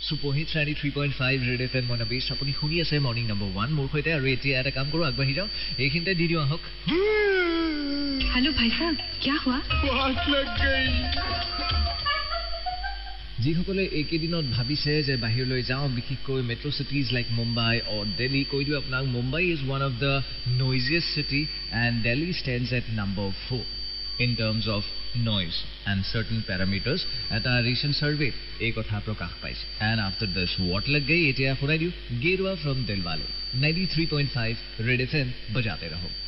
সুপহিত 93.5 red FM মনবিশ আপুনি শুনি আছে মৰ্নিং নম্বৰ 1 মোৰ সৈতে আৰু এতিয়া এটা কাম কৰো আগবাঢ়ি যাও এইখিনতে দি দিও আহক हेलो भाई साहब क्या हुआ आग लग गई যিসকলে এইকেইদিনত ভাবিছে যে বাহিৰলৈ যাওঁ বিশেষকৈ metro' cities like Mumbai or Delhi কৈ দিও আপোনাক Mumbai is one of the noisiest city and Delhi stands at number 4 in terms of noise and certain parameters at a recent survey ek kotha prakash paise and after this what lag gayi etia hunai diu gerwa from Dilwale 93.5 Red FM bajate raho